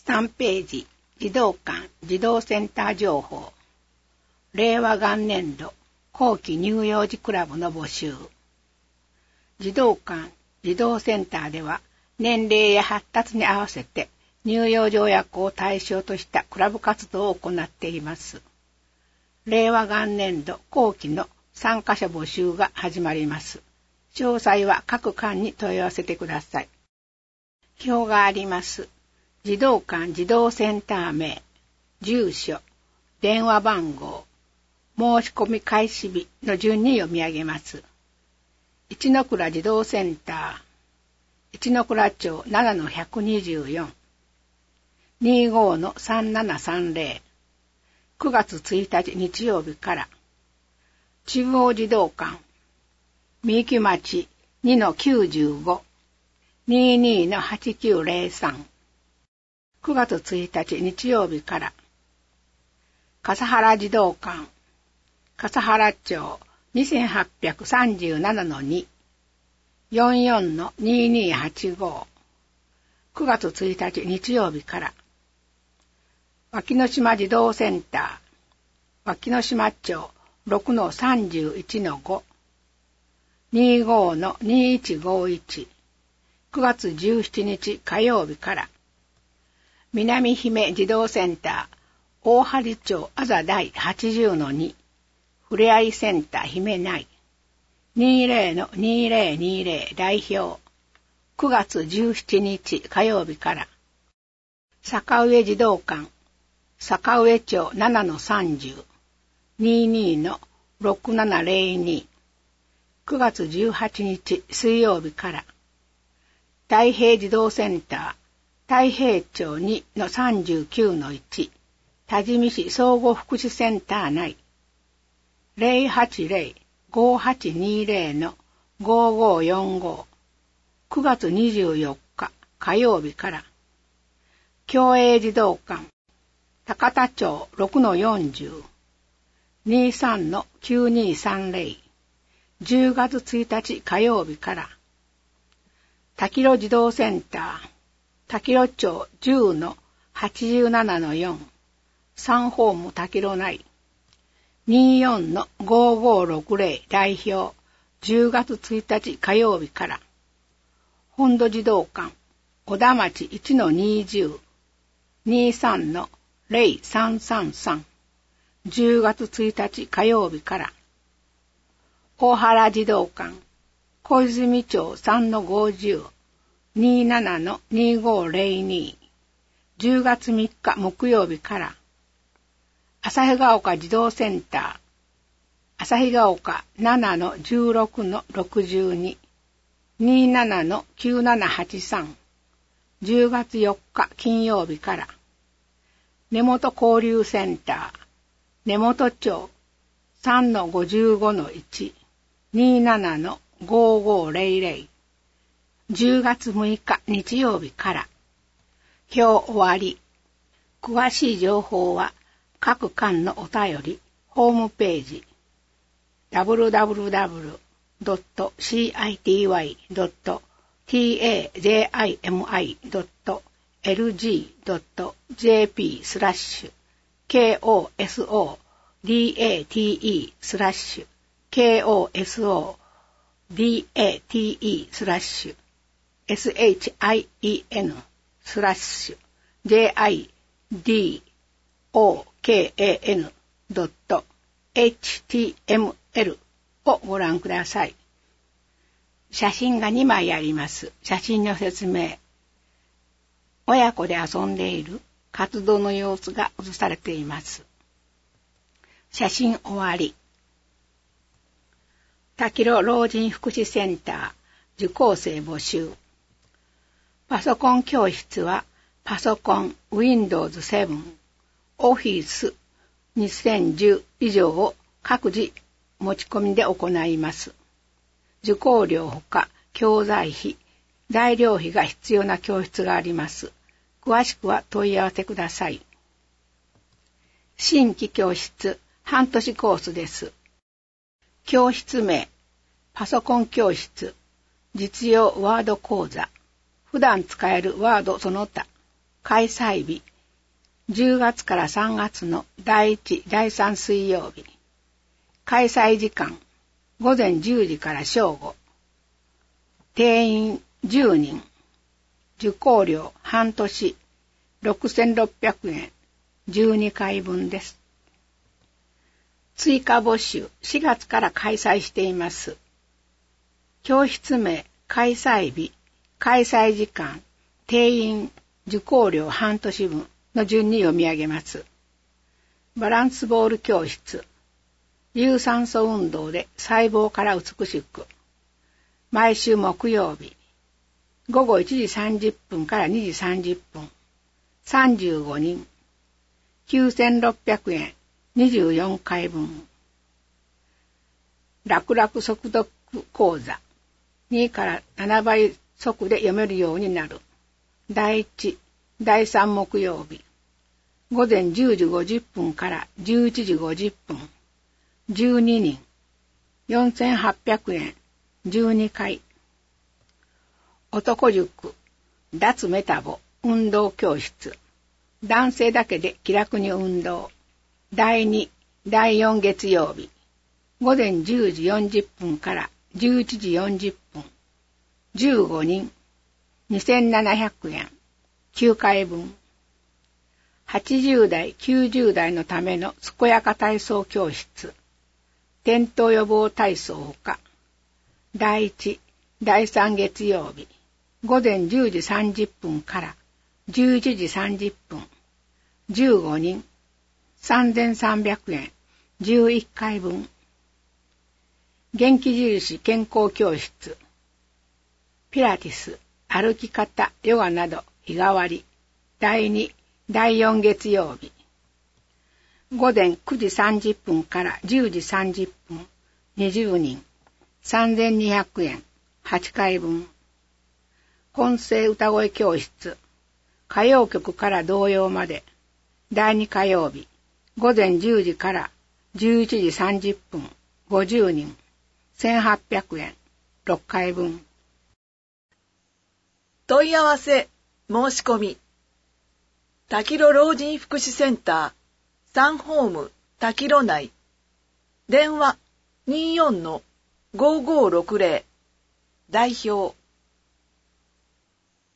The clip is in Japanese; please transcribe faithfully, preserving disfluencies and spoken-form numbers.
さんページ、児童館児童センター情報。令和元年度後期乳幼児クラブの募集。児童館児童センターでは年齢や発達に合わせて乳幼児親子を対象としたクラブ活動を行っています。令和元年度後期の参加者募集が始まります。詳細は各館に問い合わせてください。表があります。児童館児童センター名、住所、電話番号、申し込み開始日の順に読み上げます。一ノ倉児童センター、一ノ倉町ななのひゃくにじゅうよん、にじゅうごのさんななさんぜろ、くがつついたち日曜日から、中央児童館、三木町にのきゅうじゅうご、にじゅうにのはちきゅうぜろさん、くがつついたち日曜日から、笠原児童館、笠原町にせんはっぴゃくさんじゅうななのに、よんじゅうよんのにじゅうにはちご、くがつついたち日曜日から、脇の島児童センター、脇の島町ろくのさんじゅういちのご、にじゅうごのにいちごいち、くがつじゅうしちにち火曜日から、南姫児童センター、大針町あざだいはちじゅうのに、ふれあいセンター姫内、にじゅうのにじゅうにじゅう代表、くがつじゅうしちにち火曜日から、坂上児童館、坂上町ななのさんじゅう、にじゅうにのろくななぜろに、くがつじゅうはちにち水曜日から、太平児童センター、太平町にのさんじゅうきゅうのいち、多治見市総合福祉センター内、ぜろはちぜろ ごはちにぜろのごごよんご、くがつにじゅうよっか火曜日から、共栄児童館、高田町ろくのよんじゅう、にじゅうさんのきゅうにさんぜろ、じゅうがつついたち火曜日から、滝路児童センター、滝路町じゅうのはちじゅうななのよん、サンホーム滝路内、にじゅうよんのごごろくぜろ代表、じゅうがつついたち火曜日から、本土児童館、小田町いちのにじゅう、にじゅうさんのぜろさんさんさん、じゅうがつついたち火曜日から、大原児童館、小泉町さんのごじゅう、にじゅうななのにじゅうごぜろに、じゅうがつみっか木曜日から、旭ヶ丘児童センター、旭ヶ丘ななのじゅうろくのろくじゅうに、にじゅうななのきゅうななはちさん、じゅうがつよっか金曜日から、根本交流センター、根本町さんのごじゅうごのいち、にじゅうななのごごぜろぜろ、じゅうがつむいか日曜日から、表終わり。詳しい情報は各館のお便り、ホームページ、ダブリューダブリューダブリュードットシーアイティーワイドットタジミドットエルジードットジェーピー スラッシュ ケーオーエスオーディーエーティーイー スラッシュ ケーオーエスオーディーエーティーイー スラッシュ エスエイチアイイーエヌ スラッシュ ジェーアイディーオーケーエーエヌ ドット エイチティーエムエル をご覧ください。写真がにまいあります。写真の説明。親子で遊んでいる活動の様子が写されています。写真終わり。滝路老人福祉センター受講生募集。パソコン教室はパソコン ウィンドウズセブン、オフィスにせんじゅう以上を各自持ち込みで行います。受講料ほか教材費、材料費が必要な教室があります。詳しくは問い合わせください。新規教室、半年コースです。教室名、パソコン教室、実用ワード講座、普段使えるワードその他、 開催日、じゅうがつからさんがつのだいいち、だいさん水曜日。開催時間、ごぜんじゅうじから正午。定員じゅうにん。受講料半年ろくせんろっぴゃくえん、じゅうにかいぶんです。追加募集しがつから開催しています。教室名、開催日、開催時間、定員、受講料半年分の順に読み上げます。バランスボール教室、有酸素運動で細胞から美しく。毎週木曜日、ごごいちじさんじゅっぷんからにじさんじゅっぷん、さんじゅうごにん、きゅうせんろっぴゃくえん、にじゅうよんかいぶん。楽々速読講座、にからななばい速で読めるようになる。だいいち、だいさん木曜日、ごぜんじゅうじごじゅっぷんからじゅういちじごじゅっぷん、じゅうににん、よんせんはっぴゃくえん、じゅうにかい。男塾、脱メタボ、運動教室。男性だけで気楽に運動。だいに、だいよん月曜日。ごぜんじゅうじよんじゅっぷんからじゅういちじよんじゅっぷん。じゅうごにん、にせんななひゃくえん、きゅうかいぶん。はちじゅうだい、きゅうじゅうだいのための健やか体操教室。転倒予防体操ほか。だいいち、だいさん月曜日。ごぜんじゅうじさんじゅっぷんからじゅういちじさんじゅっぷん。じゅうごにん、さんぜんさんびゃくえん、じゅういっかいぶん。元気印健康教室。ピラティス、歩き方、ヨガなど日替わり。だいに、だいよん月曜日。午前くじさんじゅっぷんからじゅうじさんじゅっぷん。にじゅうにん、さんぜんにひゃくえん、はちかいぶん。混声歌声教室。歌謡曲から童謡まで。だいに火曜日。ごぜんじゅうじからじゅういちじさんじゅっぷん。ごじゅうにん。せんはっぴゃくえん。ろっかいぶん。 問い合わせ、申し込み。滝路老人福祉センター、サンホーム、滝路内。電話 にじゅうよんのごごろくぜろ。代表